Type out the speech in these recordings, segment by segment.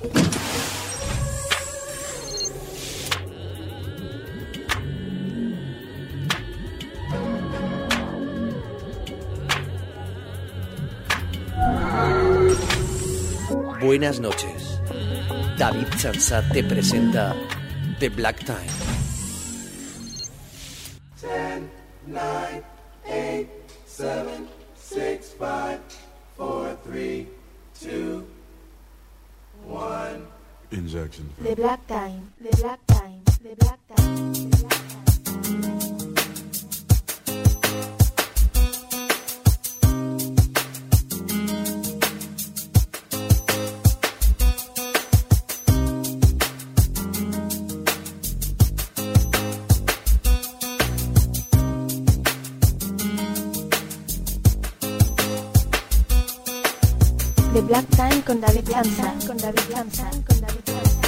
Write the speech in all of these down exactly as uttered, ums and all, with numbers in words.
Buenas noches. David Chansat te presenta The Black Time. ten, nine, eight, seven, six, five, four, three, two, one. Injection. The Black Time. The Black Time. The Black Time. The Black Time. The Black Time con David Chansat, con David Chansat, con David Chansat.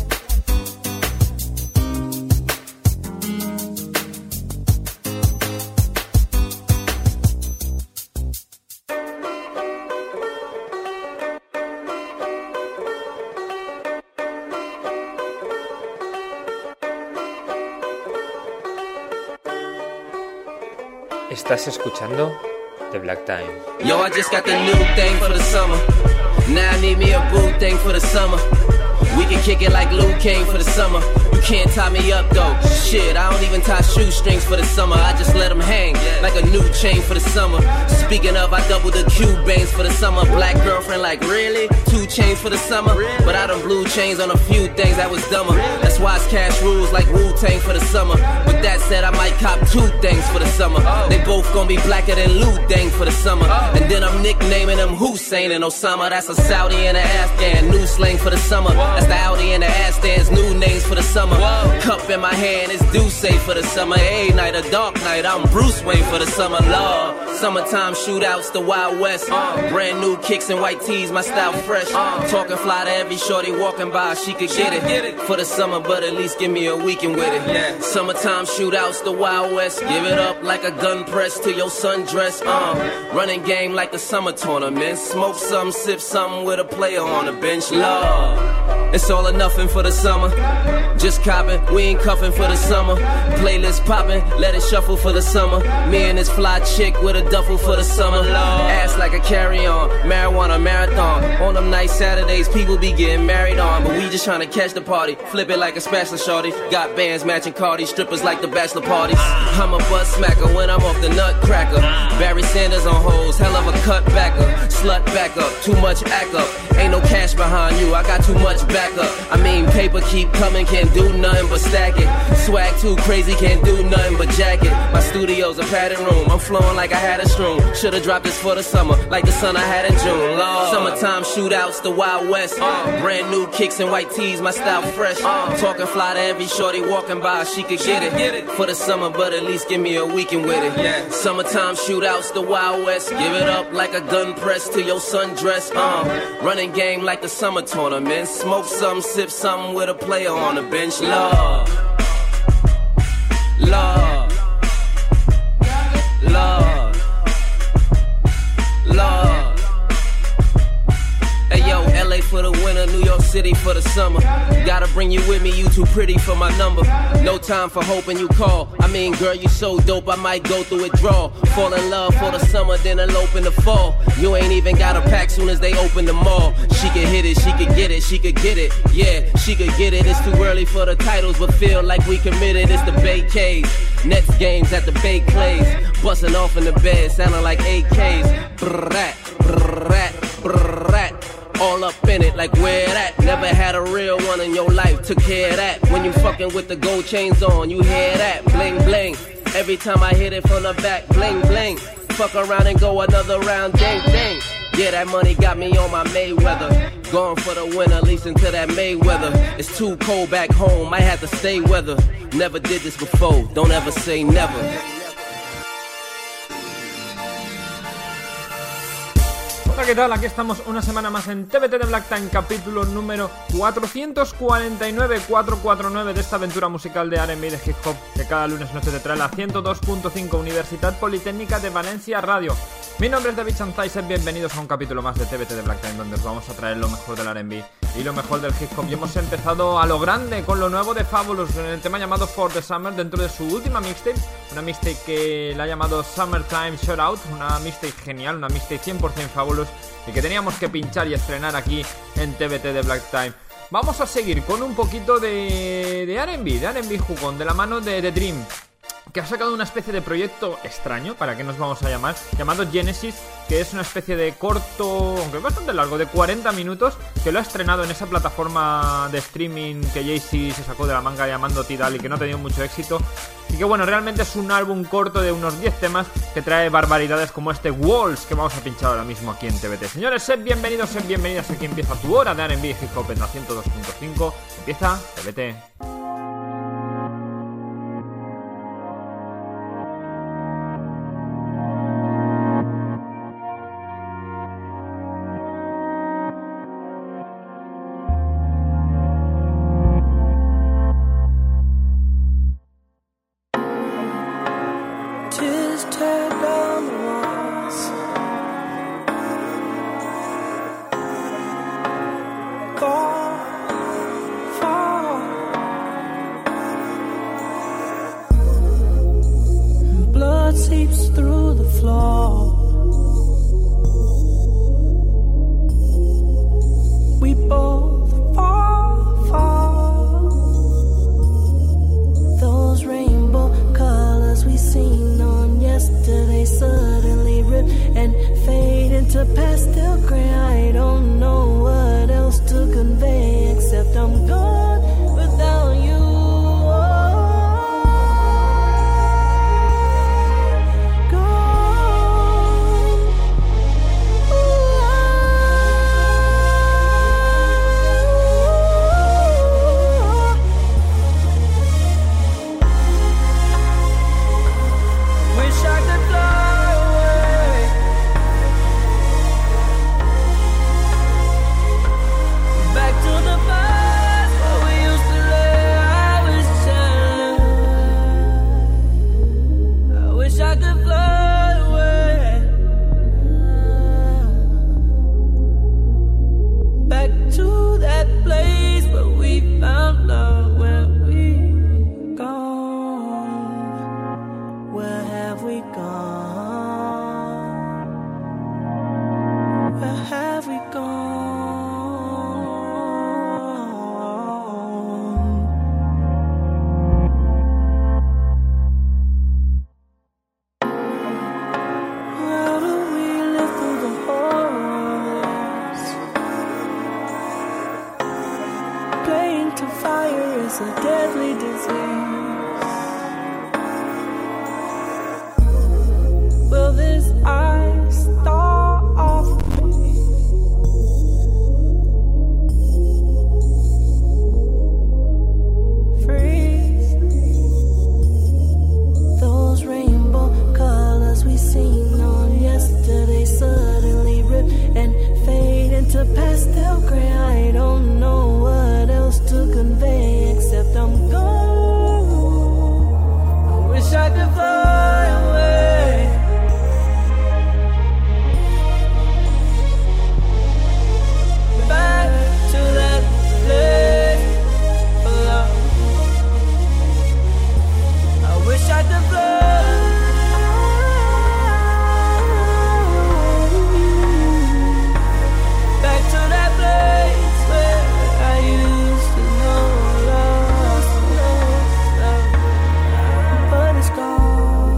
Estás escuchando The Black Time. Yo, I just got the new thing for the summer. Now I need me a boo thing for the summer. We can kick it like Luke Kane for the summer. You can't tie me up though. Shit, I don't even tie shoestrings for the summer. I just let them hang like a new chain for the summer. Speaking of, I double the Cubans for the summer. Black girlfriend like, really? Two chains for the summer? But I done blue chains on a few things that was dumber. That's why it's cash rules like Wu-Tang for the summer. With that said, I might cop two things for the summer. They both gonna be blacker than Lu-Dang for the summer. And then I'm nicknaming them Hussein and Osama. That's a Saudi and an Afghan. New slang for the summer. That's the Audi and the Astans. New names for the summer. Cup in my hand, it's Duce for the summer. A night, a dark night, I'm Bruce Wayne for the summer. Lord, summertime shootouts, the Wild West. uh, Brand new kicks and white tees, my style fresh. uh, Talking fly to every shorty walking by, she could get it for the summer, but at least give me a weekend with it. Yeah. Summertime shootouts, the Wild West. Give it up like a gun press to your sundress. uh, Running game like the summer tournament. Smoke some, sip something with a player on the bench. Lord, it's all or nothing for the summer. Just copping, we ain't cuffing for the summer. Playlist popping, let it shuffle for the summer. Me and this fly chick with a duffel for the summer. Ass like a carry-on, marijuana marathon. On them nice Saturdays, people be getting married on. But we just trying to catch the party, flip it like a spatula shorty. Got bands matching Cardi, strippers like the bachelor parties. I'm a butt smacker when I'm off the nutcracker. Barry Sanders on hoes, hell of a cutbacker. Slut back up, too much act up. Ain't no cash behind you, I got too much backup. I mean, paper keep coming, can't do nothing but stack it. Swag too crazy, can't do nothing but jack it. My studio's a padded room, I'm flowing like I had a stroom. Should've dropped this for the summer, like the sun I had in June. Lord. Summertime shootouts, the Wild West. uh, Brand new kicks and white tees, my style fresh. uh, Talking fly to every shorty walking by, she could get it for the summer, but at least give me a weekend with it. Yeah. Summertime shootouts, the Wild West. Give it up like a gun press to your sundress. uh, Running game like the summer tournament. Smoke some, sip something with a player on the bench. Lord, Lord, Lord, Lord. Hey yo, L A for the winter, New York City for the summer. Gotta bring you with me, you too pretty for my number. No time for hoping you call. I mean, girl, you so dope, I might go through withdrawal. Fall in love for the summer, then elope in the fall. You ain't even got a pack soon as they open the mall. She could hit it, she could get it, she could get it. Yeah, she could get it, it's too early for the titles, but feel like we committed. It's the Bay K's, Nets games at the Bay Clays. Busting off in the bed, sounding like A Ks. Brrrat, brrrat, brrrat. All up in it, like where that? Never had a real one in your life, took care of that. When you fucking with the gold chains on, you hear that? Bling bling, every time I hit it from the back, bling bling. Fuck around and go another round, ding ding. Yeah, that money got me on my Mayweather. Going for the winner, leasing to that Mayweather. It's too cold back home, I had to stay weather. Never did this before, don't ever say never. Hola, ¿qué tal? Aquí estamos una semana más en T V T de Black Time, capítulo número cuatrocientos cuarenta y nueve, cuatrocientos cuarenta y nueve de esta aventura musical de R and B de hip hop que cada lunes noche te trae la ciento dos punto cinco Universidad Politécnica de Valencia Radio. Mi nombre es David Chanzai, sed bienvenidos a un capítulo más de T V T de Black Time, donde os vamos a traer lo mejor del R and B y lo mejor del hip hop. Y hemos empezado a lo grande con lo nuevo de Fabulous en el tema llamado For the Summer, dentro de su última mixtape, una mixtape que la ha llamado Summertime Shoutout, una mixtape genial, una mixtape cien por ciento Fabulous y que teníamos que pinchar y estrenar aquí en T V T de Black Time. Vamos a seguir con un poquito de, de R and B, de R and B jugón, de la mano de The Dream, que ha sacado una especie de proyecto extraño, ¿para qué nos vamos a llamar? Llamado Genesis, que es una especie de corto, aunque bastante largo, de cuarenta minutos, que lo ha estrenado en esa plataforma de streaming que Jay-Z se sacó de la manga llamando Tidal y que no ha tenido mucho éxito. Y que bueno, realmente es un álbum corto de unos diez temas que trae barbaridades como este Walls, que vamos a pinchar ahora mismo aquí en T V T. Señores, sed bienvenidos, sed bienvenidas, aquí empieza tu hora de R and B Hip Hop en la ciento dos punto cinco. Empieza T V T. Seeps through the floor. We both fall, fall. Those rainbow colors we seen on yesterday suddenly rip and fade into pastel gray. I don't know what else to convey except I'm gone without you. But it's gone.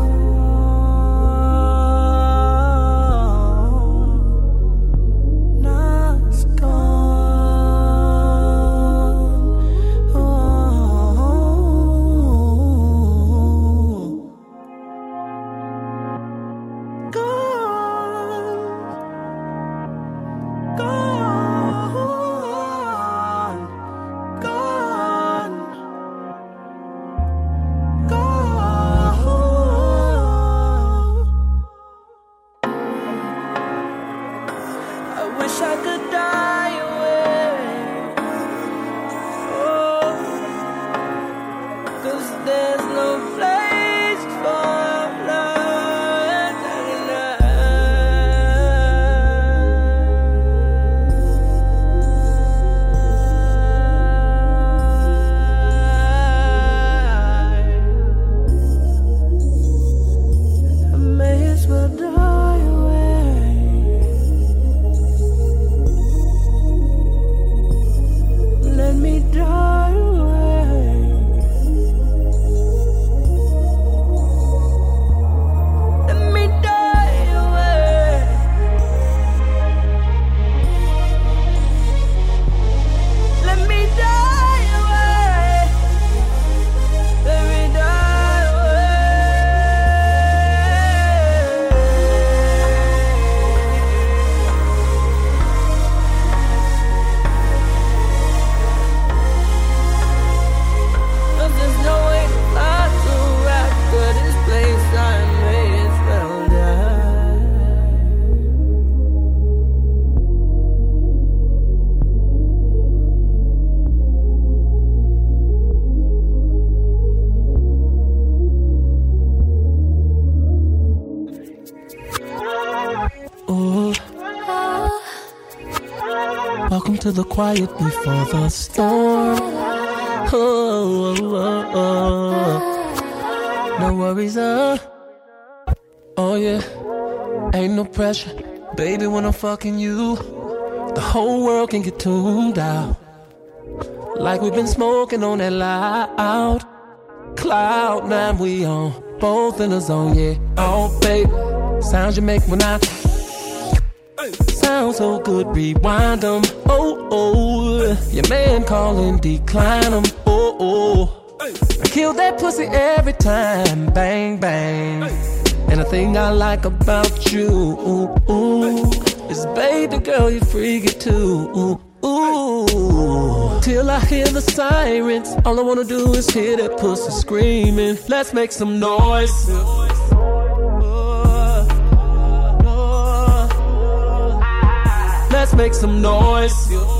Welcome to the quiet before the storm. Oh, oh, oh, oh. No worries, uh. Oh yeah, ain't no pressure. Baby, when I'm fucking you, the whole world can get tuned out. Like we've been smoking on that loud cloud nine, we on both in the zone, yeah. Oh, baby, sounds you make when I sound so good, rewind them. Oh, oh, your man calling, decline them. Oh, oh, I kill that pussy every time, bang, bang. And the thing I like about you ooh, ooh, is, baby girl, you freaky too. Ooh, ooh. Till I hear the sirens, all I wanna do is hear that pussy screaming. Let's make some noise. Let's make some noise.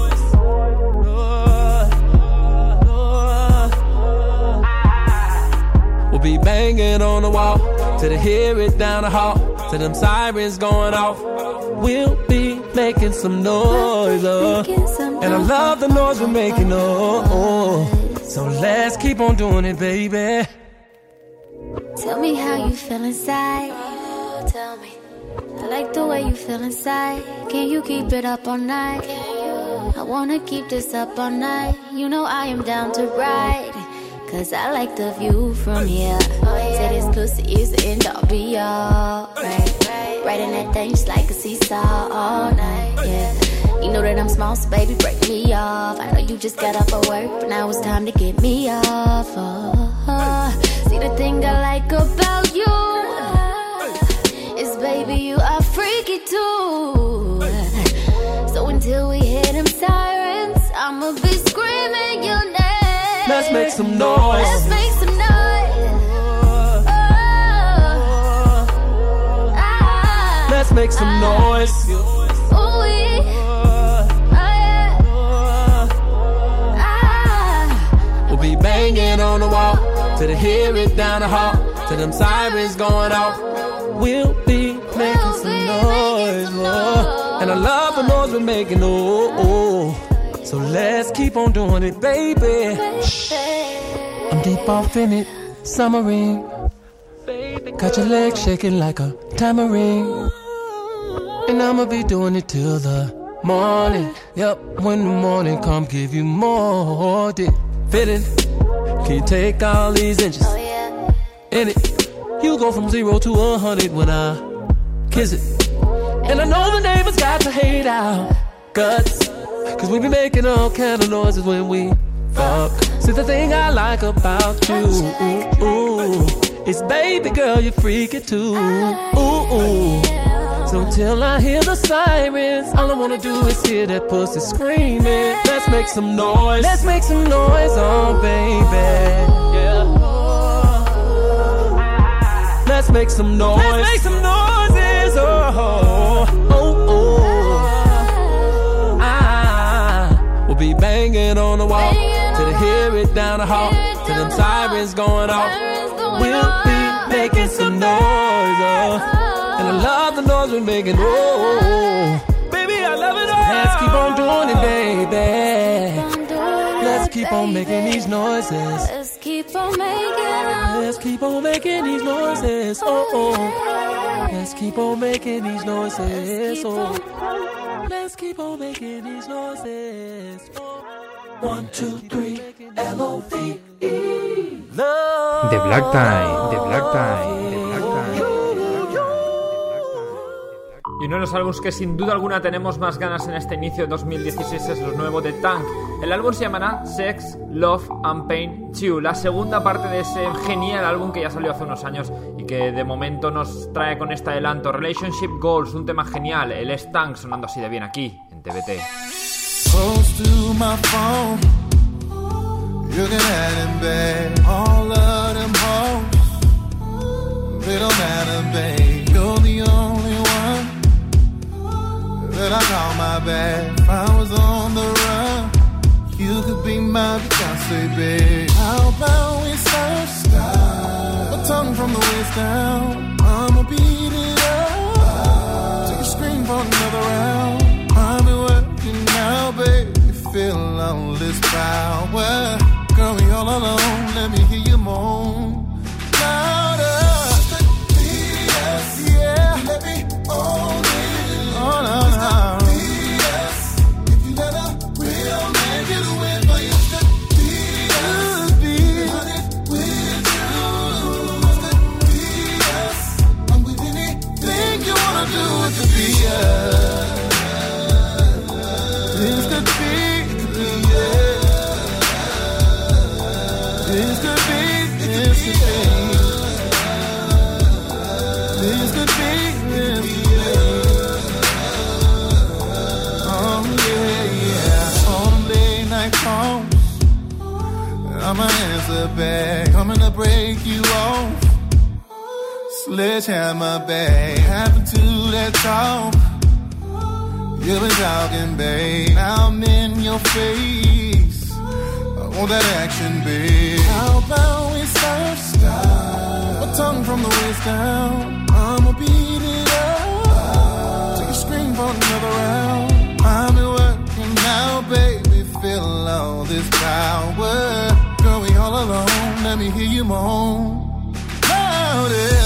We'll be banging on the wall till they hear it down the hall, till them sirens going off. We'll be making some noise, uh, and I love the noise we're making, oh, oh. So let's keep on doing it, baby. Tell me how you feel inside. Tell me. I like the way you feel inside. Can you keep it up all night? I wanna keep this up all night. You know I am down to ride, cause I like the view from here. Say this pussy is the end, I'll be alright. Riding that thing just like a seesaw all night, yeah. You know that I'm small, so baby, break me off. I know you just got off of work, but now it's time to get me off. Oh, oh. See, the thing I like about you is, baby, you are freaky too. So until we hear them sirens, I'ma be screaming your name. Let's make some noise. Let's make some noise. Let's make some noise. Ooh, yeah. We'll be banging on the wall till they hear it down the hall, till them sirens going off. We'll be making some noise, oh. And I love the noise we're making, oh, oh. So let's keep on doing it, baby. Shh. I'm deep off in it, submarine. Got your legs shaking like a tambourine. And I'ma be doing it till the morning. Yep, when the morning come, give you more dick. Fitting, can you take all these inches in it? You go from zero to a hundred when I kiss it. And I know the neighbors got to hate our guts, cause we be making all kind of noises when we fuck. See, the thing I like about you ooh, ooh, is, baby girl, you freaky too. Ooh, ooh. So till I hear the sirens, all I wanna do is hear that pussy screaming. Let's make some noise. Let's make some noise, oh baby. Yeah. Let's make some noise. Let's make some noises, oh, oh, oh. Ah, we'll be banging on the wall till they hear it down the hall, till them sirens going off. We'll be making some noise, oh. And I love the noise we're making, oh, baby, I love it all. Let's keep on doing it, baby. Let's keep on making these noises. Let's keep on making. Let's keep on making these noises, oh, oh. Let's keep on making these noises, oh. Let's keep on making these noises, oh. One, two, three, L O V E. Love. The Black Time, The Black Time, The Black Time. Y uno de los álbumes que sin duda alguna tenemos más ganas en este inicio de dos mil dieciséis es lo nuevo de Tank. El álbum se llamará Sex, Love and Pain two, la segunda parte de ese genial álbum que ya salió hace unos años y que de momento nos trae con este adelanto. Relationship Goals, un tema genial, el es Tank sonando así de bien aquí en T V T. Close to my phone, looking at him, babe. All of them hoes, they don't matter, babe. You're the only one that I call my bad. If I was on the run, you could be my Beyonce, babe. How about we start style? A tongue from the waist down, I'ma beat it up. Take a scream for another round. I've been working now, babe. feel all this power. Girl, we all alone, let me hear you moan. Louder. Yeah, let me own it. Oh, no, no. If you let a real man get away for you, just be honest with you. I'm with anything you wanna do, it could be us. This could be, yeah. This could be, this could be. This could be, this could be. Oh yeah, yeah. On late night phones, I'ma answer back. Coming to break you off. Sledgehammer back. Happen to that talk. You've been talking, babe. Now I'm in your face. I want that action, babe. How about we start? Stop. My tongue from the waist down. I'ma beat it up. Take a scream for another round. I'm working now, baby. Feel all this power. Girl, we all alone. Let me hear you moan. Louder.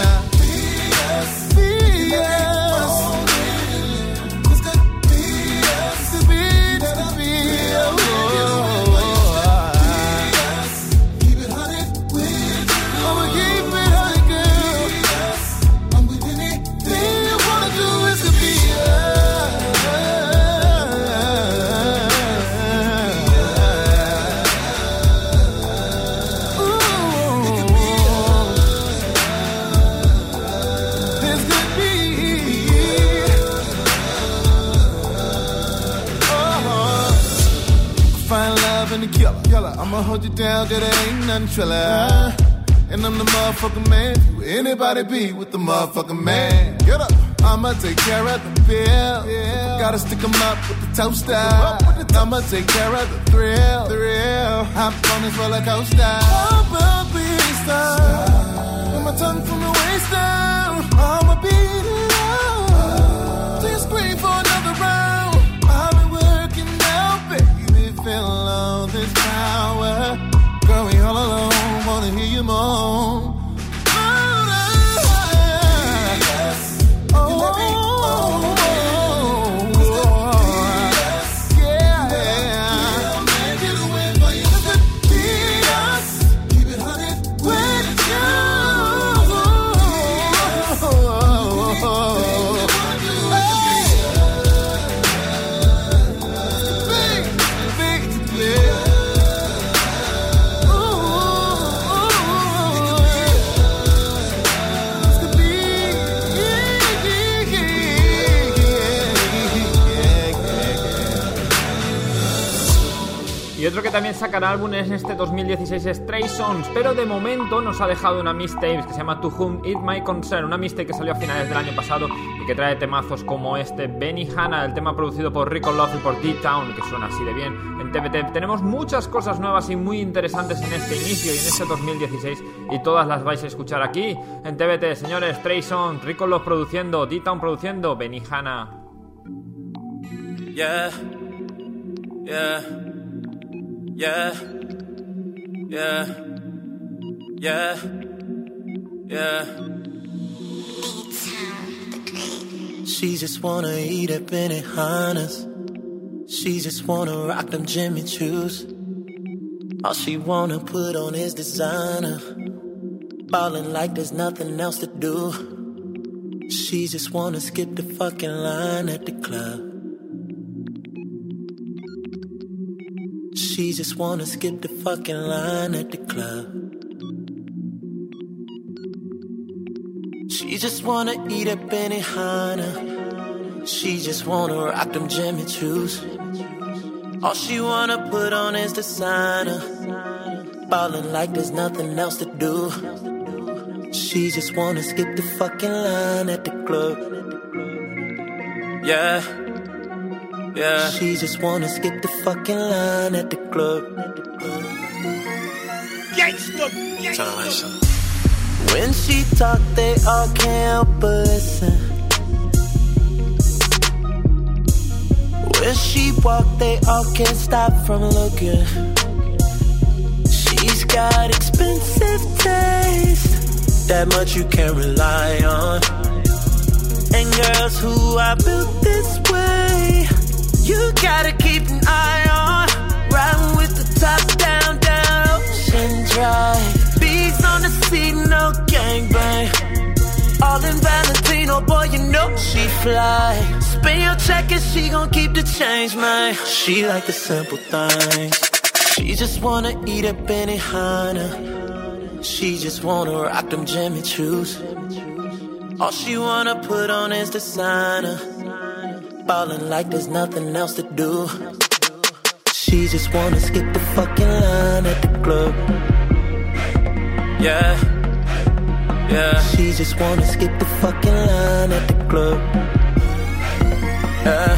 I'ma hold you down, that ain't nothing triller. And I'm the motherfucking man. Who anybody be with the motherfucking man? Get up. I'ma take care of the bill. Yeah. Gotta stick 'em up with the toaster. I'ma take care of the thrill. Thrill. Hop on this roller coaster. I'ma be style. With my tongue from the waist down. I'ma beat it out. Till you scream for another round. I've been working out, baby. Feel all this power. Girl, we all alone. Wanna hear you moan. Y otro que también sacará álbumes en este dos mil dieciséis es Trey Songz, pero de momento nos ha dejado una mixtape que se llama To Whom It Might Concern, una mixtape que salió a finales del año pasado y que trae temazos como este Benihana, el tema producido por Rico Love y por D-Town, que suena así de bien en T V T. Tenemos muchas cosas nuevas y muy interesantes en este inicio y en este dos mil dieciséis y todas las vais a escuchar aquí en T V T, señores. Trey Songz, Rico Love produciendo, D-Town produciendo, Benihana. Yeah, yeah. Yeah, yeah, yeah, yeah. She just wanna eat at Benihana's. She just wanna rock them Jimmy Choos. All she wanna put on is designer. Ballin' like there's nothing else to do. She just wanna skip the fucking line at the club. She just wanna skip the fucking line at the club. She just wanna eat at Benihana. She just wanna rock them Jimmy Choos. All she wanna put on is designer. Ballin' like there's nothing else to do. She just wanna skip the fucking line at the club. Yeah. Yeah. She just wanna skip the fucking line at the club. Gangsta, gangsta. When she talk, they all can't help but listen. Where she walk, they all can't stop from looking. She's got expensive taste, that much you can rely on. And girls who are built this way, you gotta keep an eye on. Riding with the top down, down Ocean Drive. Bees on the seat, no gangbang. All in Valentino, boy, you know she fly. Spin your check and she gon' keep the change, man. She like the simple things. She just wanna eat a Benihana. She just wanna rock them Jimmy Choos. All she wanna put on is designer. Ballin' like there's nothing else to do. She just wanna skip the fucking line at the club. Yeah, yeah. She just wanna skip the fucking line at the club. Yeah.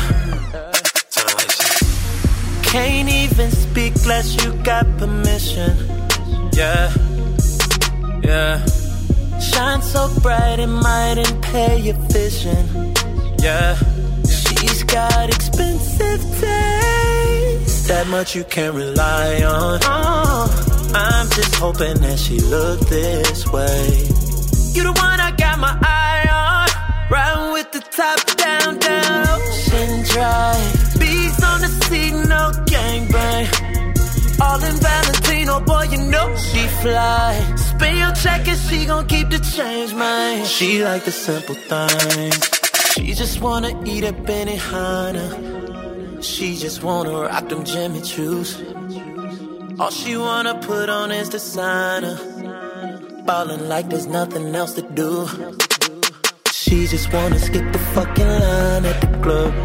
Can't even speak unless you got permission. Yeah, yeah. Shine so bright it might impair your vision. Yeah. She's got expensive taste, that much you can rely on. Oh, I'm just hoping that she look this way. You the one I got my eye on. Riding with the top down, down Ocean Drive. Bees on the seat, no gangbang. All in Valentino, boy, you know she fly. Spin your check and she gon' keep the change, man. She like the simple things. She just wanna eat a Benihana. She just wanna rock them Jimmy Choos. All she wanna put on is designer. Ballin' like there's nothing else to do. She just wanna skip the fucking line at the club.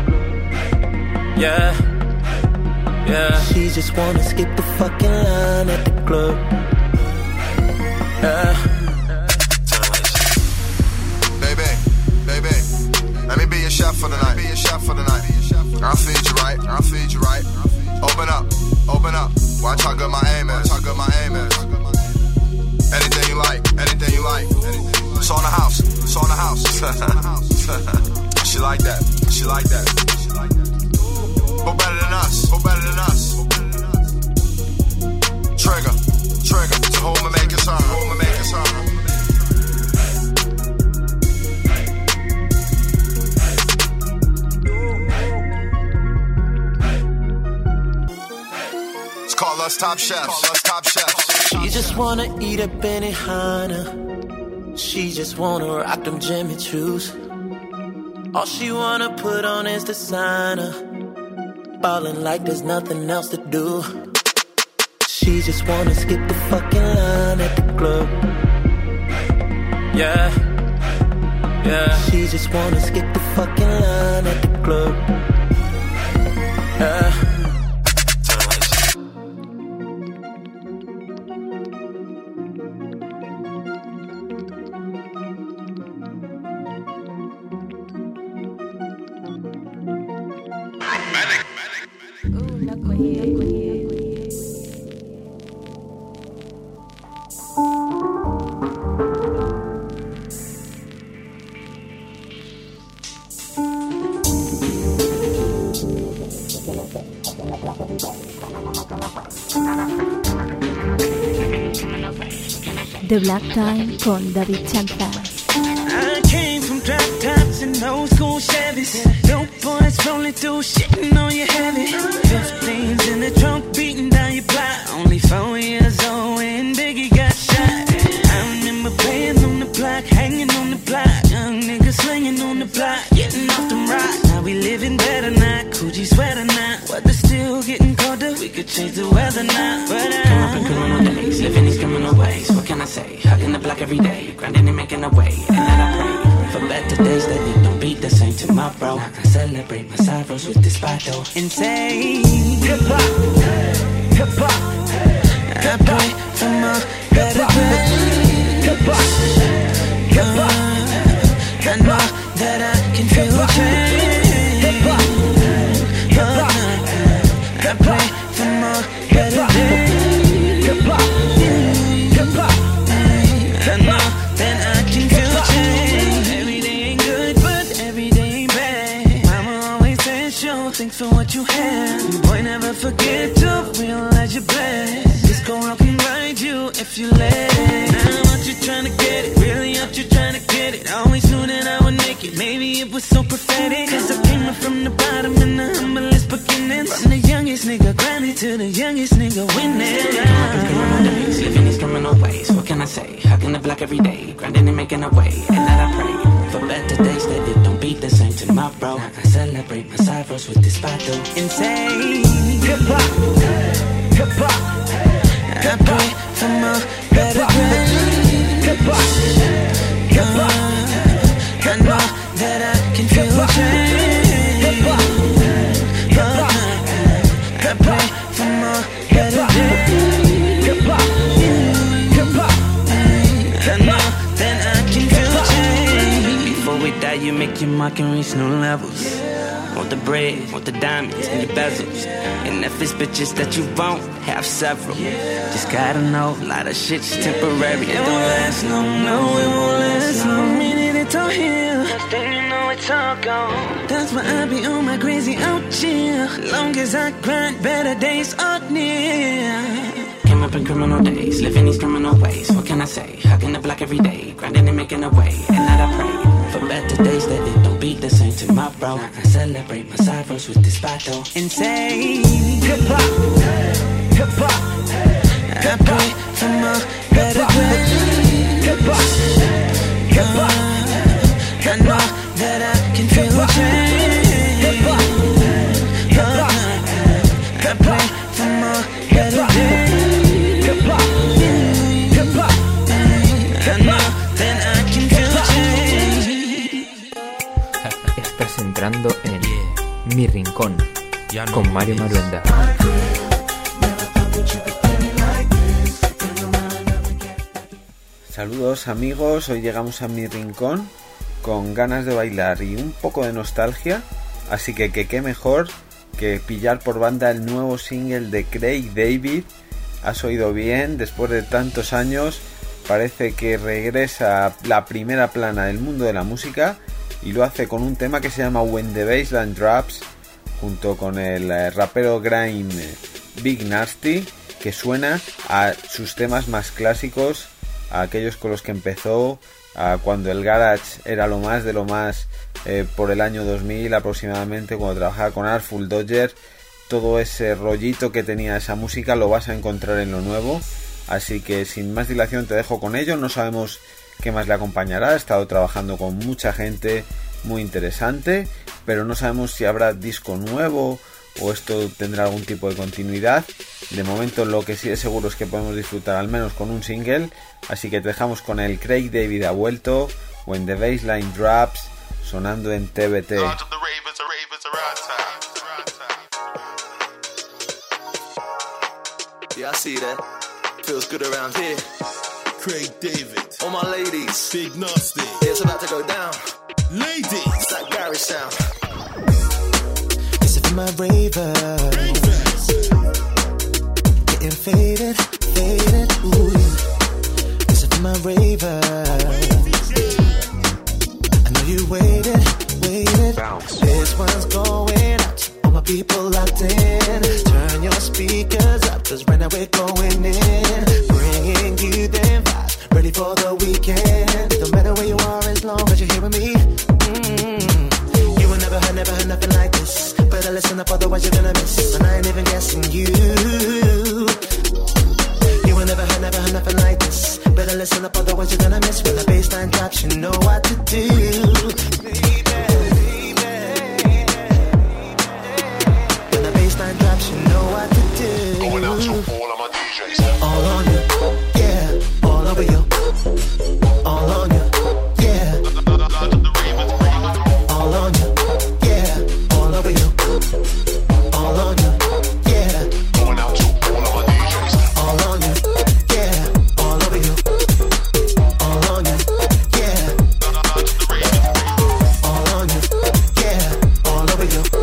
Yeah, yeah. She just wanna skip the fucking line at the club. Yeah. Baby, baby, let me be your chef for the night. Be your chef for the night. I'll feed you right. I'll feed you right. Open up, open up. Watch how good my aim is. Watch how good my aim is. Anything you like, anything you like. It's on the house. It's on the house. She like that. She like that. Who better than us? Who better than us? Trigger, trigger. To whom and make it sound. Whom and make it sound. Call us top chefs. Call us top chefs. She just wanna eat a Benihana. She just wanna rock them Jimmy Choos. All she wanna put on is designer. Ballin' like there's nothing else to do. She just wanna skip the fucking line at the club. Yeah, yeah. She just wanna skip the fucking line at the club. Yeah. The Black Time con David Chanza. I came from drop tops and old school Chevys. Dope boys rolling through, shitting on your heavy. Fifteens in the trunk, beating down your block. Only four years old when Biggie got shot. I remember playing on the block, hanging on the block. Young niggas slinging on the block, getting off them rocks. Now we living better now, Coogee sweater now. Weather still getting colder, we could change the weather now. But I come up in Corona days, living these criminal ways. What can I say? Hugging the block every day, grinding and making a way. And then I pray for better days that it don't beat the same tomorrow. I can celebrate my sorrows with this bottle and say hip hop, hip hop. I pray for more better days. Hip hop, hip hop. I know that I can feel change. Hip hop, hip hop. I pray for more better days. Hip hop, hip hop. I know that I can feel change. Every day ain't good, but every day ain't bad. Mama always says, sure, thanks forget to realize you're blessed. This gon' rock and ride you if you let it. Now aren't you trying to get it? Really aren't you trying to get it? I always knew that I would make it. Maybe it was so prophetic. Cause I came up from the bottom in the humblest beginnings. From the youngest nigga grinding to the youngest nigga winning. Days, living these criminal ways. What can I say? Hugging the block every day, grinding and making a way. And that I pray for better days that it don't be the same tomorrow. Now I celebrate my sorrows with this battle. Insane hip hop, hip hop. I pray for more better days. Hip hop, hip hop. I know that I can feel change. Hip hop, hip hop. I pray for more better days. Hip hop, hip hop. I know that I can feel change. Before we die, you make your mark and reach new levels. Want the bread, want the diamonds and the bezels. And if it's bitches that you won't, have several. Just gotta know, a lot of shit's temporary. It won't last long, no, it won't last long. Minute it's all here, then you know it's all gone. That's why I be on my crazy out here. Long as I grind, better days are near. Came up in criminal days, living these criminal ways. What can I say? Hugging the block every day, grinding and making a way. And that I pray for better days that it don't be the same tomorrow. Now I celebrate my sorrows with this battle. Insane hip hop, hip hop. I pray for more better days. Hip hop, hip hop. I know that I can feel change. Hip hop, hip hop. I pray for more better days. Hip hop, hip hop. I know that I can feel change. Estás entrando en Mi Rincón con Mario Maruenda. Saludos amigos, hoy llegamos a Mi Rincón con ganas de bailar y un poco de nostalgia, así que que qué mejor que pillar por banda el nuevo single de Craig David. Has oído bien, después de tantos años parece que regresa a la primera plana del mundo de la música y lo hace con un tema que se llama When the Bassline Drops, junto con el rapero grime Big Nasty, que suena a sus temas más clásicos, a aquellos con los que empezó a cuando el garage era lo más de lo más, eh, por el año dos mil aproximadamente, cuando trabajaba con Artful Dodger. Todo ese rollito que tenía esa música lo vas a encontrar en lo nuevo, así que sin más dilación te dejo con ello. No sabemos qué más le acompañará, ha estado trabajando con mucha gente muy interesante, pero no sabemos si habrá disco nuevo o esto tendrá algún tipo de continuidad. De momento lo que sí es seguro es que podemos disfrutar al menos con un single, así que te dejamos con el Craig David ha vuelto, When the Bassline Drops, sonando en T V T. Yeah, I see that. Feels good around here. Craig David. All my ladies. Big Nasty. Yeah, it's about to go down. Ladies. It's that garage sound. It's for my raver. Ravers. Getting faded, faded, ooh. It's for my raver. I know you waited, waited. Bounce. This one's going out. All my people locked in. Turn your speakers up, cause right now we're going in. Bringing you them vibes, ready for the weekend. No matter where you are, as long as you're hearing me. Mm-hmm. You will never heard, never heard nothing like this. Better listen up, otherwise you're gonna miss. And I ain't even guessing you. You will never heard, never heard nothing like this. Better listen up, otherwise you're gonna miss. When the bassline drops, you know what to do. Baby. Drops, you know what to do. Going out to all of my D Js. All on you, yeah. All over you. All on you, yeah. All on you, yeah. All over you. All on you, yeah. Going out to all of my D Js. All on you, yeah. All over you. All on you, yeah. All on you, yeah. All over you.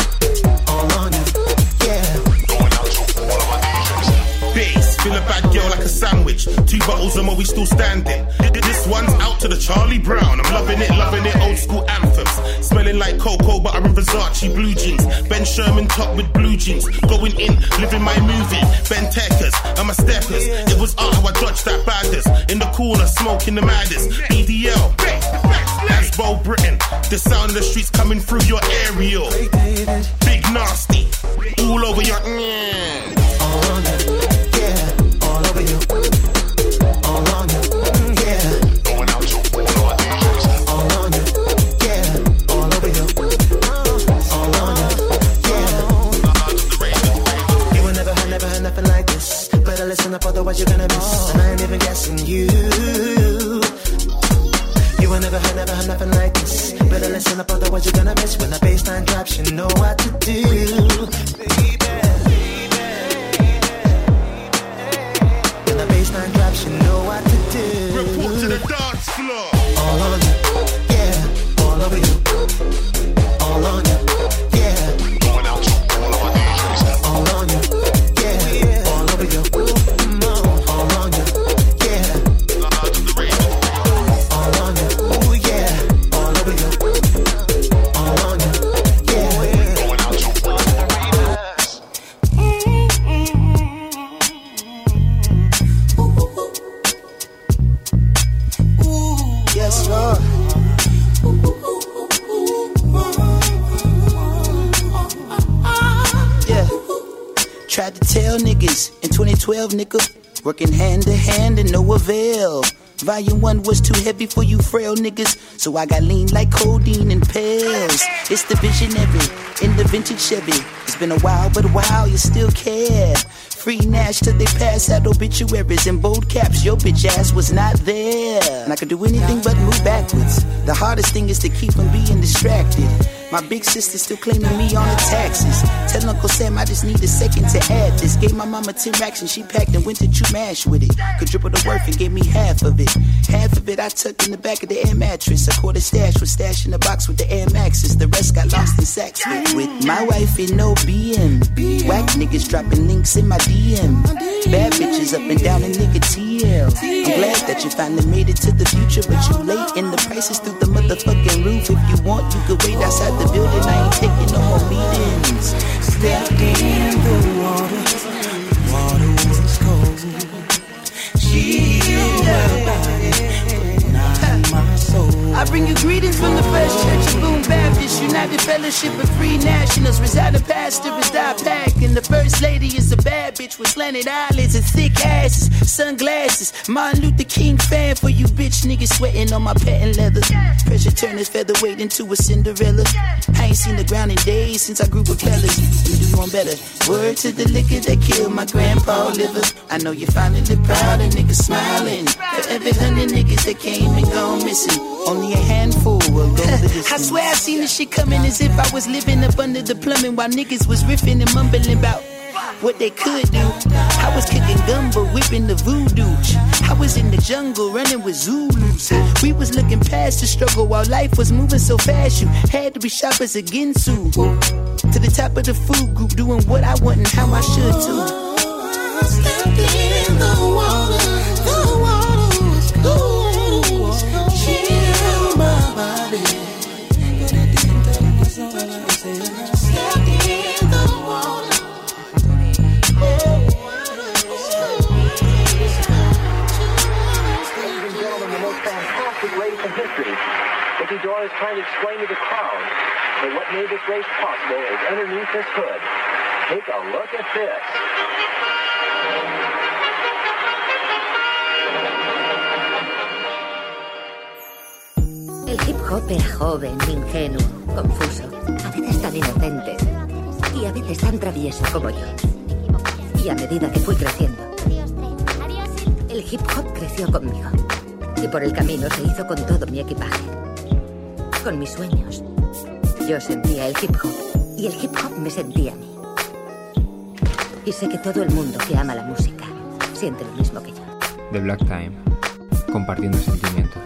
Feel a bad girl like a sandwich. Two bottles and more, we still standing. This one's out to the Charlie Brown. I'm loving it, loving it, old school anthems. Smelling like cocoa, but I'm in Versace blue jeans. Ben Sherman top with blue jeans. Going in, living my movie. Ben Tekers and my steppers. It was art how I dodged that baddest. In the corner, smoking the maddest. B D L, that's Bo Britain. The sound of the streets coming through your aerial. Big nasty, all over your. Mm. All on you, yeah, all over you. All on you, yeah. Going out to all our D Js. All on you, yeah, all over you. All on you, yeah. You will never have, never had nothing like this. Better listen up, otherwise you're gonna miss. And I ain't even guessing you. You will never have, never had nothing like this. Better listen up, otherwise you're gonna miss. When the bassline drops, you know what to do, baby. When the bassline drops, you know what to do. Report to the dance floor. All on you, yeah, all over you. All on you, yeah. Going out to all of our D Js. All on you, yeah, all over you. All on you, yeah. All on you, ooh yeah, all over you. All on you, yeah. Going out to all of our Yes, Lord. Yeah. Tried to tell niggas in twenty twelve, nigga. Working hand to hand and no avail. Volume one was too heavy for you frail niggas, so I got lean like codeine and pills. It's the visionary in the vintage Chevy. It's been a while, but a while you still care. Free Nash till they pass out obituaries in bold caps. Your bitch ass was not there. And I could do anything but move backwards. The hardest thing is to keep from being distracted. My big sister still claiming me on the taxes. Tell Uncle Sam I just need a second to add this. Gave my mama ten racks and she packed and went to chew mash with it. Could triple the worth and gave me half of it. Half of it I tucked in the back of the air mattress. A quarter stash was stashed in the box with the Air Maxes. The rest got lost in sacks with, with my wife in no B M. Whack niggas dropping links in my D M. Bad bitches up and down in nigga T L. I'm glad that you finally made it to the future, but you late and the prices through the motherfucking roof. If you want, you could wait outside the building. I ain't taking no more meetings. Stepped in the water. The water was cold. She killed my body, but not my soul. I bring you greetings from the First Church of Boone Baptist, United Fellowship of Free Nationals. Residing pastor is Doc Pack, and the First Lady is a bad bitch with slanted eyelids and thick asses, sunglasses. Martin Luther King fan for you bitch niggas sweating on my patent leather. Pressure turn his featherweight into a Cinderella. I ain't seen the ground in days since I grew with fellas. You do one better. Word to the liquor that killed my grandpa liver. I know you're finally proud of niggas smiling. For every hundred niggas that came and gone missing, only a handful will go the distance. I swear I seen this shit coming as if I was living up under the plumbing while niggas was riffing and mumbling about what they could do. I was kicking gumbo, whipping the voodoo. I was in the jungle running with Zulus. We was looking past the struggle while life was moving so fast. You had to be sharp as a Ginsu. To the top of the food group, doing what I want and how I should too. Stepped in the water, the water was cool. Chill my body. Stepped in the water. Race in history. Mickey Dore is trying to explain to the crowd that what made this race possible is underneath this hood. Take a look at this. El hip hop era joven, ingenuo, confuso, a veces tan inocente y a veces tan travieso como yo. Y a medida que fui creciendo, el hip hop creció conmigo. Y por el camino se hizo con todo mi equipaje, con mis sueños. Yo sentía el hip hop y el hip hop me sentía a mí. Y sé que todo el mundo que ama la música siente lo mismo que yo. The Black Time, compartiendo sentimientos.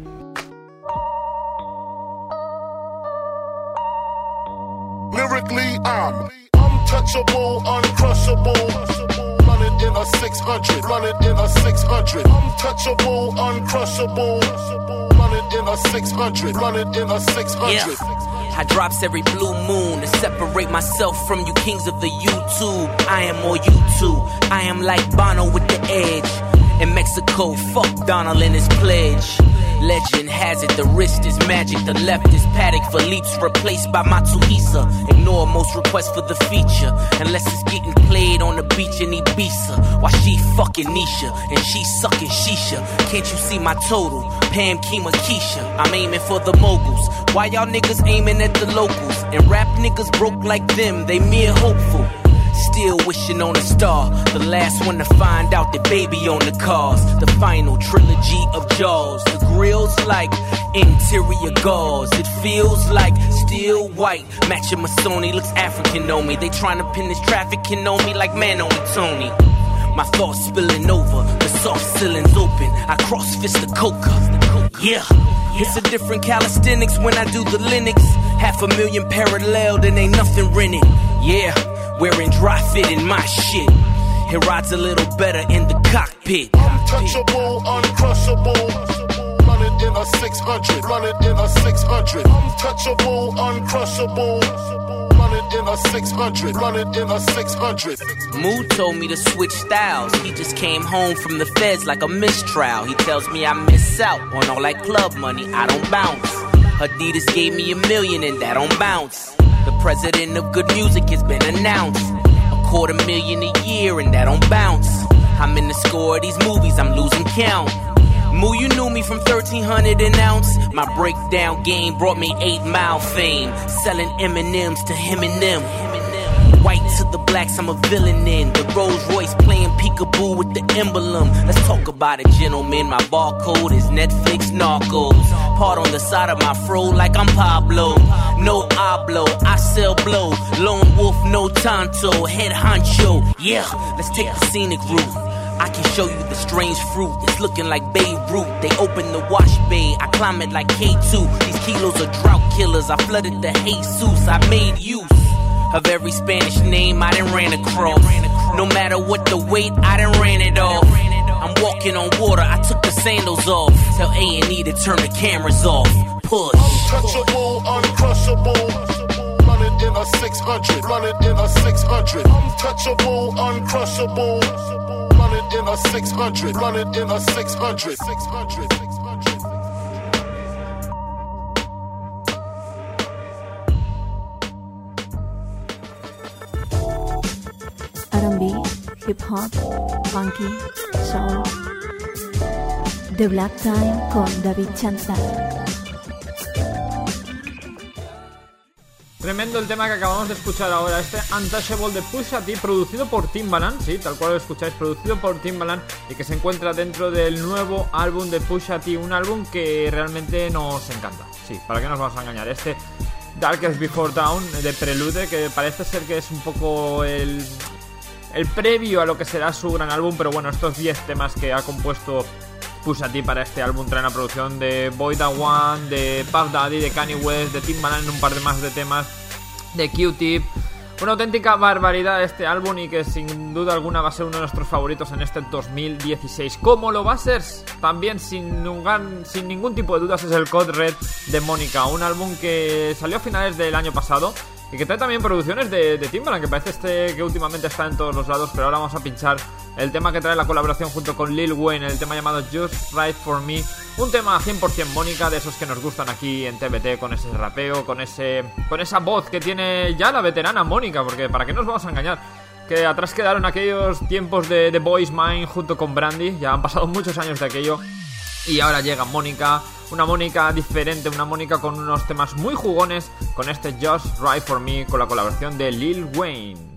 Lyrically, I'm untouchable, uncrushable. Running in a six hundred, running in a six hundred. Untouchable, uncrushable. Running in a six hundred, running in a six hundred. Yeah. I drops every blue moon to separate myself from you kings of the YouTube. I am more YouTube. I am like Bono with the edge. In Mexico, fuck Donald and his pledge. Legend has it, the wrist is magic. The left is Paddock Philippe's replaced by Matsuhisa. Ignore most requests for the feature, unless it's getting played on the beach in Ibiza. While she fucking Nisha, and she sucking Shisha. Can't you see my total? Pam, Kima, Keisha. I'm aiming for the moguls. Why y'all niggas aiming at the locals? And rap niggas broke like them, they mere hopeful. Still wishing on a star. The last one to find out that baby on the cars. The final trilogy of Jaws. The grill's like interior gauze. It feels like steel white. Matching my Sony, looks African on me. They trying to pin this trafficking on me like man on Tony. My thoughts spilling over, the soft ceilings open. I cross fist the coca. Yeah, it's a different calisthenics when I do the Linux. Half a million parallel, then ain't nothing rented. Yeah. Wearing dry fit in my shit. It rides a little better in the cockpit. Untouchable, uncrushable. Run it in a six hundred. Run it in a six hundred. Untouchable, uncrushable. Run it in a six hundred. Run it in a six hundred. Mood told me to switch styles. He just came home from the feds like a mistrial. He tells me I miss out on all that club money. I don't bounce. Adidas gave me a million and that don't bounce. The president of good music has been announced. A quarter million a year and that don't bounce. I'm in the score of these movies, I'm losing count. Moo, you knew me from thirteen hundred an ounce. My breakdown game brought me eight mile fame. Selling M and M's to him and them. White to the blacks, I'm a villain in. The Rolls Royce playing peekaboo with the emblem. Let's talk about it, gentlemen. My barcode is Netflix Narcos. Part on the side of my fro like I'm Pablo. No hablo, I sell blow. Lone wolf, no tanto. Head honcho, yeah. Let's take the scenic route. I can show you the strange fruit. It's looking like Beirut. They open the wash bay. I climb it like K two. These kilos are drought killers. I flooded the Jesus. I made use of every Spanish name I done ran across. No matter what the weight, I done ran it off. I'm walking on water, I took the sandals off. Tell A and E to turn the cameras off. Push. Untouchable, uncrushable. Run it in a six hundred. Run it in a six hundred. Untouchable, uncrushable. Run it in a six hundred. Run it in a six hundred. six hundred. R and B, hip hop, funky, soul. The Black Time con David Chanzal. Tremendo el tema que acabamos de escuchar ahora, este Untouchable de Pusha T, producido por Timbaland, sí, tal cual lo escucháis, producido por Timbaland, y que se encuentra dentro del nuevo álbum de Pusha T, un álbum que realmente nos encanta. Sí, para qué nos vamos a engañar, este Darkest Before Dawn de Prelude, que parece ser que es un poco el... el previo a lo que será su gran álbum, pero bueno, estos diez temas que ha compuesto Pusha T para este álbum traen la producción de Boy Da One, de Puff Daddy, de Kanye West, de Timbaland, un par de más de temas, de Q-Tip. Una auténtica barbaridad este álbum y que sin duda alguna va a ser uno de nuestros favoritos en este dos mil dieciséis. Como lo va a ser también sin, ningún, sin ningún tipo de dudas es el Code Red de Mónica, un álbum que salió a finales del año pasado y que trae también producciones de, de Timbaland, que parece este que últimamente está en todos los lados, pero ahora vamos a pinchar el tema que trae la colaboración junto con Lil Wayne, el tema llamado Just Right For Me, un tema cien por ciento Mónica, de esos que nos gustan aquí en T V T, con ese rapeo, con ese con esa voz que tiene ya la veterana Mónica, porque para qué nos vamos a engañar, que atrás quedaron aquellos tiempos de The Boys Mine junto con Brandy, ya han pasado muchos años de aquello. Y ahora llega Mónica, una Mónica diferente, una Mónica con unos temas muy jugones, con este Just Right For Me, con la colaboración de Lil Wayne.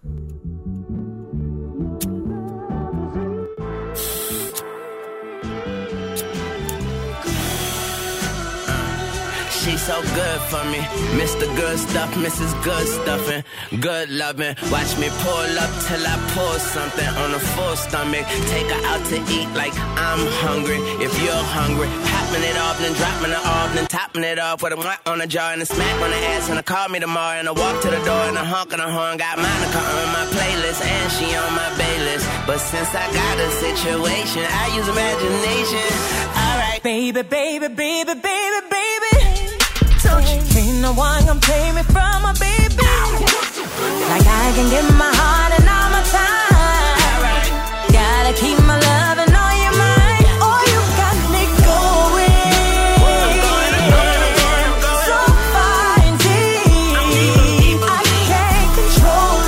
She's so good for me, Mister Good Stuff, Missus Good Stuffing, good loving. Watch me pull up till I pull something on a full stomach. Take her out to eat like I'm hungry. If you're hungry, popping it off, then dropping it off, then topping it off with a what on the jar and a smack on the ass. And I call me tomorrow and I walk to the door and I honk on the horn. Got Monica on my playlist and she on my baylist. But since I got a situation, I use imagination. Alright, baby, baby, baby, baby, baby. Ain't no one gonna take me from my baby. Like I can give my heart and all my time. Gotta keep my love and all your mind. Oh, you got me going so far and deep. I can't control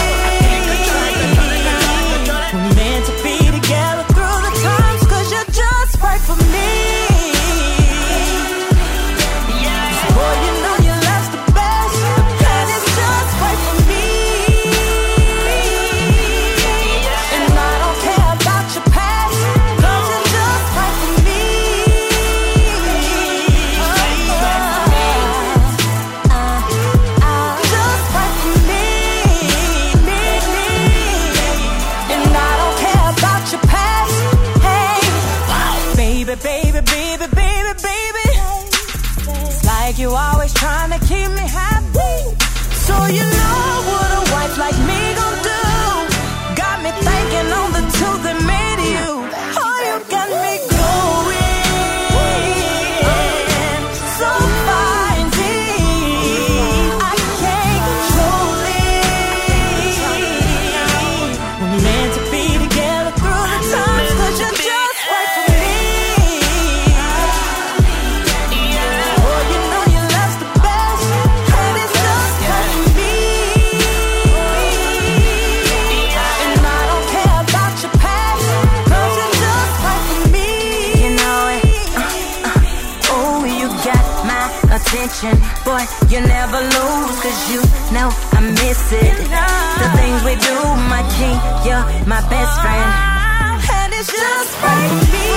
it. We're meant to be together through the times, 'cause you're just right for me. Boy, you know your love's the best, and it's just right for me. And I don't care about your past, 'cause you're just right for me. Just right for me. And I don't care about your past. Hey, baby, baby, baby, baby, baby. It's like you always trying to keep me happy. So you know what a wife like me gon' do. Got me thinking on the two that made you. Oh, you got me going so far and deep. I can't control it. We're meant to be together through the times, 'cause you're just right for me. Oh, you know your love's the best, and it's just right for me. And I don't care about your past, 'cause you're just right for me. You know it. Uh, uh, oh, you got my attention. Boy, you never lose, 'cause you know I miss it. The things we do, my king, you're my best friend. And it's just right for me.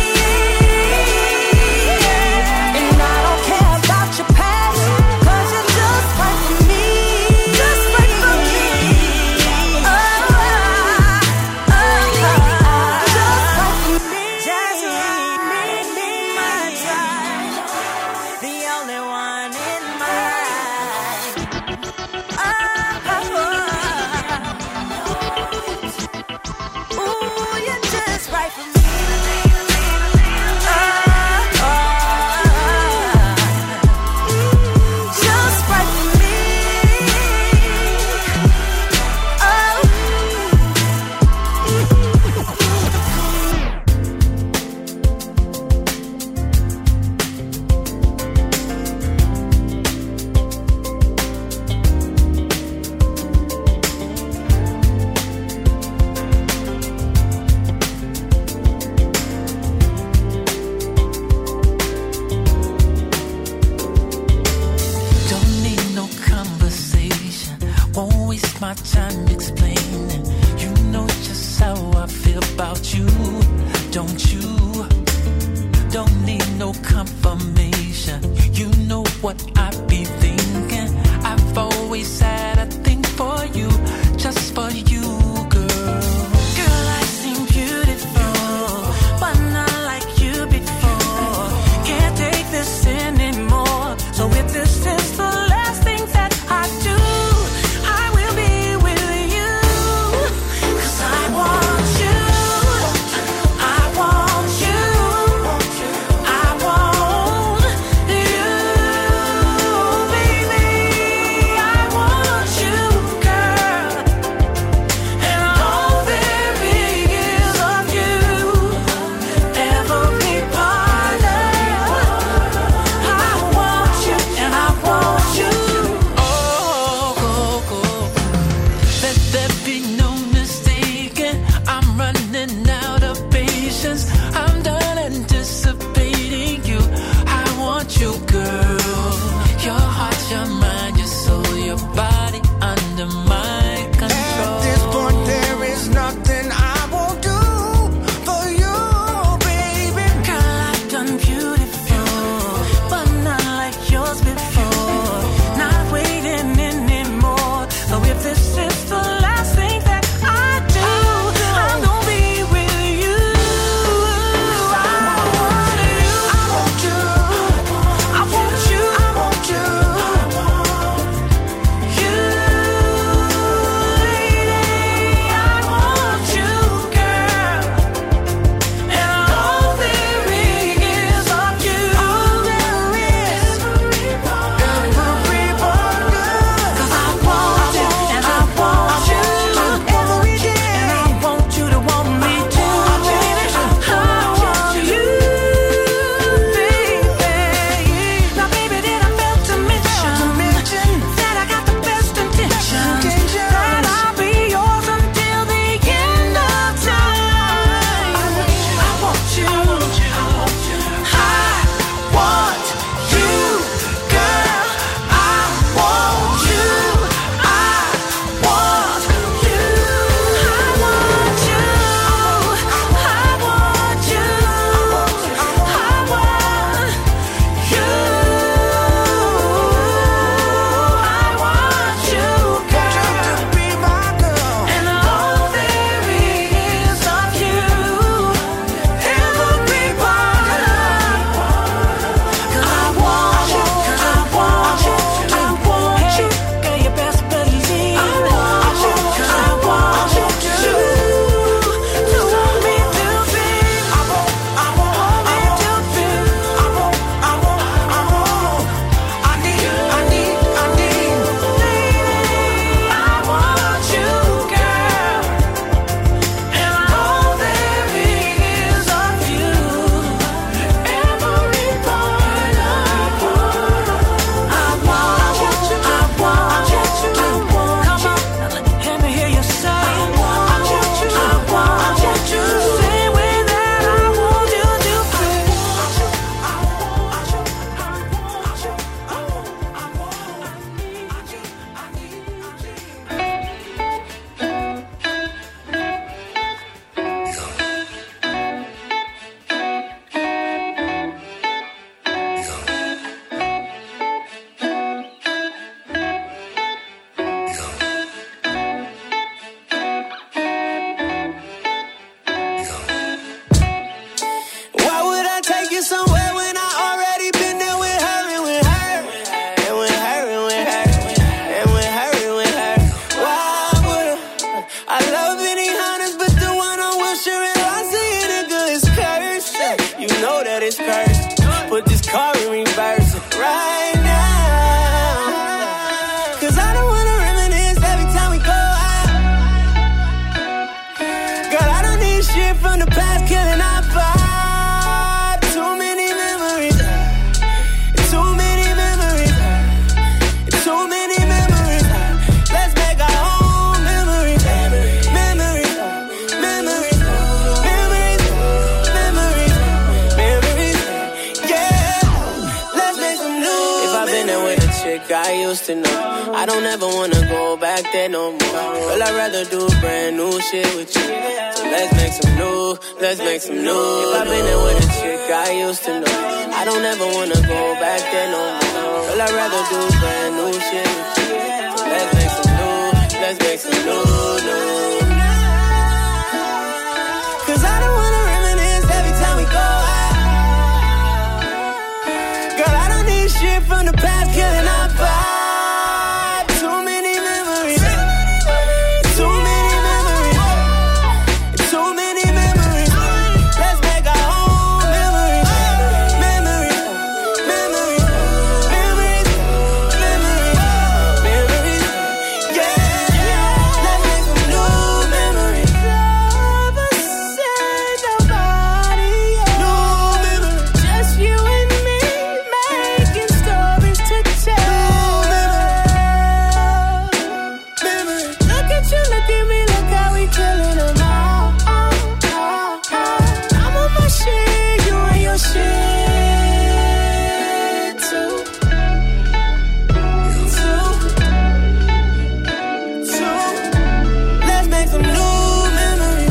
And I don't care about your past, 'cause you're just right for me. Just right for me. Oh, oh, oh, just right for me. Just right for me. My time, the only one in mine. Oh, oh, oh. Ooh, you're just right for me. Oh, oh, oh. Just right for me. Oh. Don't need no conversation. Won't waste my time explaining. You know just how I feel about you, don't you? Don't need no confirmation. You know what I be thinking. I've always had a thing for you, just for you, girl. Girl, I seem beautiful, but not like you before. Can't take this anymore. So if this is the last thing that I do, I will be with you. 'Cause I want you. I want you. I want you. love any honors, but the one on Wilshire and Rossi, nigga, is cursed. You know that it's cursed. Put this car in reverse right now. Cause I don't wanna reminisce every time we go out. Girl, I don't need shit from the past, killing our vibe. Too many memories. Too many memories. Too many memories. Let's make our own memories. Memories. Memories. Memories. Memories. Memories. Yeah. Let's make some new. If I've been there with a chick I used to know, I don't ever wanna go back there no more. Well, I'd rather do brand new shit with you. So let's make some new. Let's make some new. If I've been there with a chick I used to know, I don't ever wanna go back there no more. Well, I'd rather do brand new shit with you. So let's make some new. Let's make some new, new. Cause I don't wanna reminisce every time we go out. Girl, I don't need shit from the past, killing our vibe. Too many memories. Too many memories. Too many memories. Let's make our own memories. Memories. Memories. Memories. Memories. Memories. Yeah. Let's make some new memories. Never said nobody else. New memories. Just you and me making stories to tell. Memories. Look at you, look at me, look how we killing them all. I'm on my shit, you on your shit too. Too. Too. Let's make some new memories.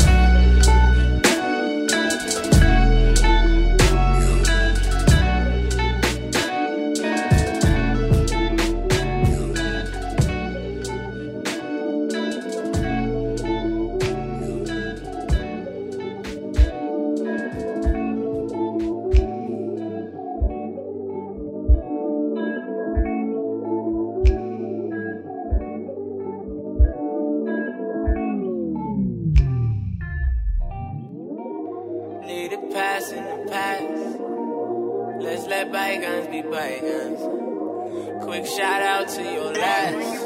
Leave the past in the past. Let's let bygones be bygones. Quick shout out to your last.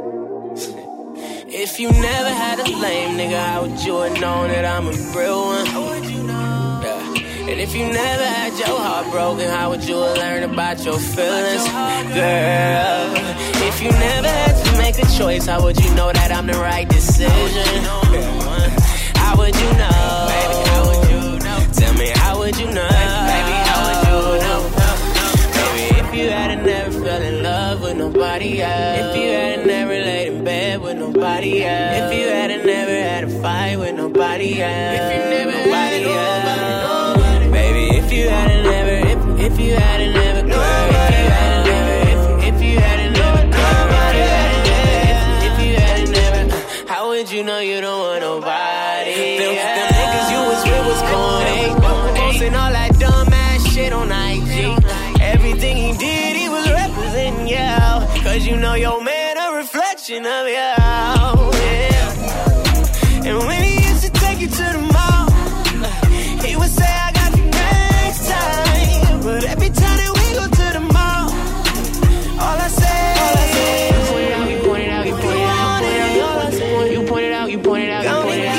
If you never had a flame, nigga, how would you have known that I'm a real one? How would you know? Yeah. And if you never had your heart broken, how would you have learned about your feelings? Girl, if you never had to make a choice, how would you know that I'm the right decision? How would you know? Baby, how would you know? Tell me, how would you know? Baby, how would you know? Baby, if you hadn't never fell in love with nobody else, if you hadn't never laid in bed with nobody else, if you hadn't never had a fight with nobody else, if you never nobody else, baby, if you hadn't never, if, if you hadn't never, girl, if you hadn't never, if, if you hadn't never, girl, if you hadn't never, if you hadn't never, how would you know you don't want nobody? Them, them niggas you was with was corny, posting all that dumb ass shit on I G. Everything he did, he was representing you. Cause you know your man a reflection of you. Yeah. And when he used to take you to the mall, he would say, I got you next time. But every time that we go to the mall, all I say, all I say is, you point it out, you point it out, you point it out, you point it out, you point it out, you point it out,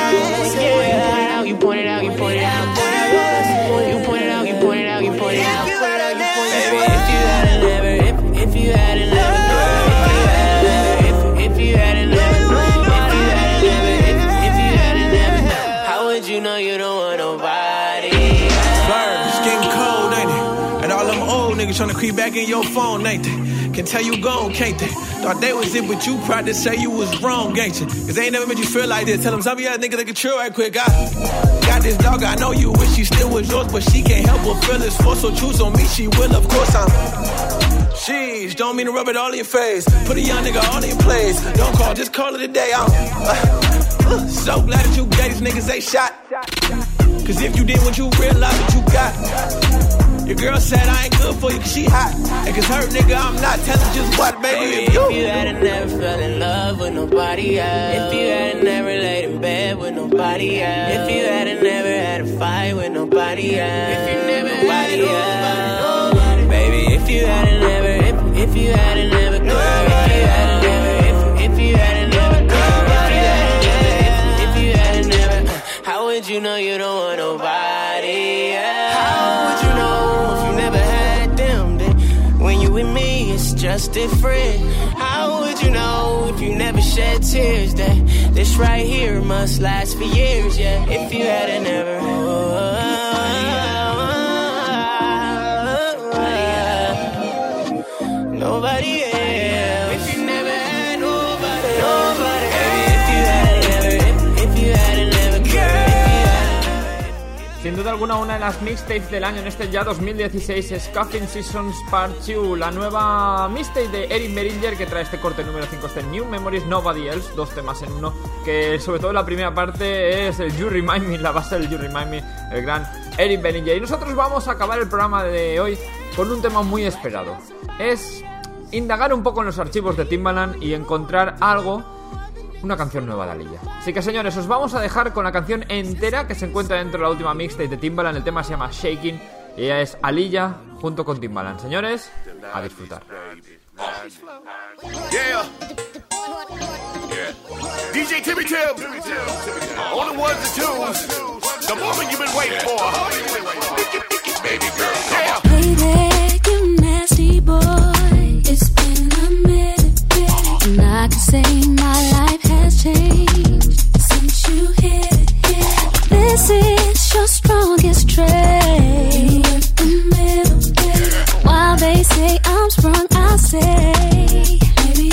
you point it out, you point it out, you point it out, you point it out, you point it out. Baby, if you hadn't never, if if you hadn't never, if if you hadn't never, if you hadn't never, if if you hadn't never, how would you know you don't want nobody? Bird, it's getting cold, ain't it? And all them old niggas tryna creep back in your phone, ain't they? Can tell you gone, can't they? Thought they was it, but you proud to say you was wrong, ain't you? Cause they ain't never made you feel like this. Tell them some of y'all niggas that get chill right quick. I got this dog, I know you wish she still was yours, but she can't help but feel it's force, so choose on me, she will, of course I'm. Sheesh, don't mean to rub it all in your face. Put a young nigga all in your place. Don't call, just call it a day. I'm uh, uh, so glad that you gave these niggas a shot. Cause if you did what you realize what you got, Your girl said I ain't good for you cause she hot. And cause her nigga, I'm not telling just what, baby. Baby, if you, if you hadn't never fell in love with nobody else, if you hadn't never laid in bed with nobody else, if you hadn't never had a fight with nobody else, if you never nobody else, nobody, baby, if you hadn't never, if, if you hadn't never, girl, if you hadn't never, if, if you hadn't never, girl, if you hadn't never, if, if you hadn't never, uh, how would you know you don't want nobody else? How would you know if you never had them? Then when you with me, it's just different. How would you know if you never shed tears? That this right here must last for years, yeah. If you hadn't never, oh, nobody else. If you never had nobody, nobody. Baby, if you hadn't never, if, if you hadn't never, girl. Sin duda alguna, una de las mixtapes del año en este ya dos mil dieciséis es Cuffing Seasons Part dos, la nueva mixtape de Eric Bellinger que trae este corte número cinco, este New Memories Nobody Else, dos temas en uno, que sobre todo la primera parte es el You Remind Me, la base del You Remind Me, el gran Eric Bellinger. Y nosotros vamos a acabar el programa de hoy con un tema muy esperado. Es indagar un poco en los archivos de Timbaland y encontrar algo, una canción nueva de Aliyah. Así que señores, os vamos a dejar con la canción entera que se encuentra dentro de la última mixtape de Timbaland. El tema se llama Shaking y ella es Aliyah junto con Timbaland. Señores, a disfrutar. Yeah. Yeah. D J Timmy Tim. On the ones and twos. The moment you've been waiting for. Baby girl, yeah. Hey there, you nasty boy. It's been a minute, minute, and I can say my life has changed since you hit it, hit it. This is your strongest trait. You work the middle, middle. While they say I'm sprung, I say, baby,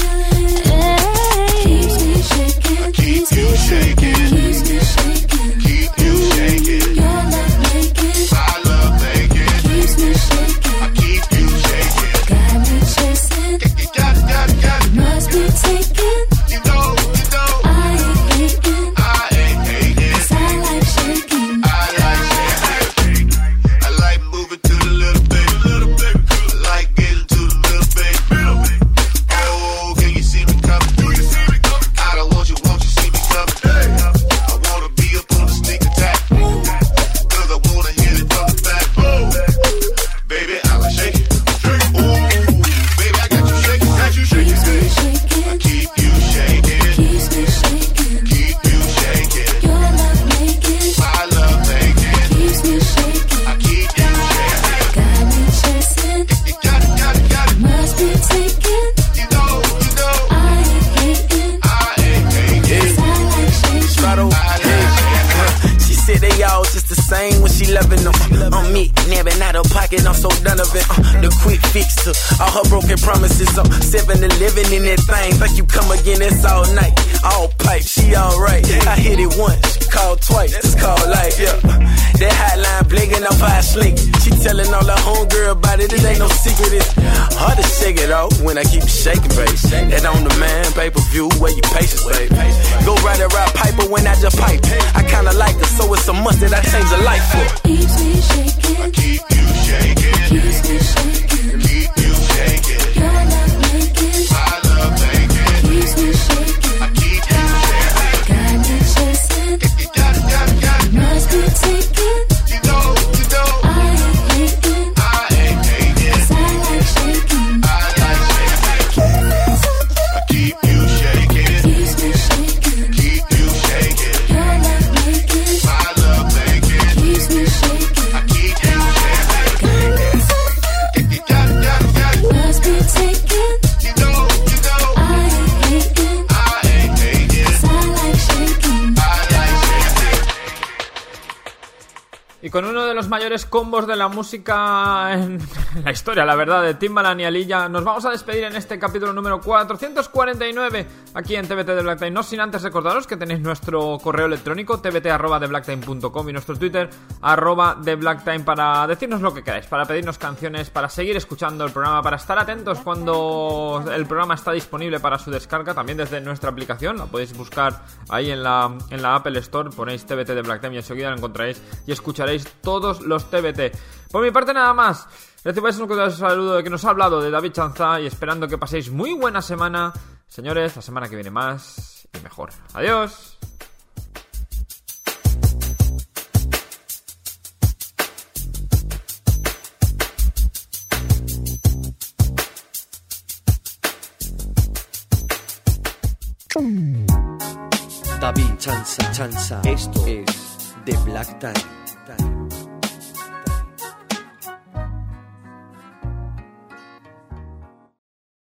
hey, keeps me shaking, keeps me shaking, keeps me shaking, keep you shaking. Your love making, I love making, keeps me shaking, I keep you shaking. Got me chasing, got, got, got, must be taken. You know, you know, I ain't hating, I ain't hating, 'cause I like shaking, I like shaking. I like moving to the little baby, little baby. I like getting to the little baby. Oh, can you see me coming? Do you see me coming? I don't want you, won't you see me coming? I wanna be up on the sneak attack, 'cause I wanna hit it from the back. Oh, baby, I like shaking. Ooh, baby, I got you shaking, got you shaking. I keep you shaking, keeps me shaking, keep you shaking. Your love making, my love making, keeps me shaking, I keep you shaking. Got me chasing, got it, got it, got it, must be taken. You know, you know, I ain't hating, I ain't hating, 'cause I like shaking, Straddle. I like shaking. She said they all just the same when she loving them. On me, nabbing out her pocket, I'm so done of it. Uh, the quick fix to all her broken promises. I'm seven eleven in that thing. Think you come again, it's all night. All pipe, she alright. I hit it once, she called twice. It's called life, yeah. That hotline blinking off how I slink. She telling all her homegirl about it, it ain't no secret. It's hard to shake it off when I keep shaking, baby. That on the man, pay-per-view, where you patience, baby. Go right around Piper when I just pipe. I kinda like her, so it's a must that I change her life for. keeps me shaking, I keep you shaking, keeps me shaking. keep you shaking. Your love making, My love making, keeps me shaking, I keep you shaking. got me chasing, Got it, got it, got it. must be taken. You know, you know, I ain't hating, I ain't hating, 'cause I like shaking, I like shaking. I keep you shaking, keeps me shaking. keep you shaking. Your love making, My love making, keeps me shaking, I keep you shaking. Got it, got it, got it. must be taken. You know, you know, I ain't hating, I ain't hating, 'cause I like shaking. I like shaking. Y con uno de los mayores combos de la música en la historia, la verdad, de Timbaland y Aliyah, nos vamos a despedir en este capítulo número cuatrocientos cuarenta y nueve aquí en T V T de Black Time. No sin antes recordaros que tenéis nuestro correo electrónico t v t arroba de black time punto com y nuestro Twitter arroba de Black Time para decirnos lo que queráis, para pedirnos canciones, para seguir escuchando el programa, para estar atentos cuando el programa está disponible para su descarga, también desde nuestra aplicación. La podéis buscar ahí en la, en la Apple Store, ponéis T V T de Black Time y enseguida la encontraréis y escucharéis escucháis todos los T B T. Por mi parte nada más. Recibáis un cordial saludo de que nos ha hablado de David Chanza y esperando que paséis muy buena semana. Señores, la semana que viene más y mejor. Adiós. David Chanza, Chanza. Esto es The Black Time.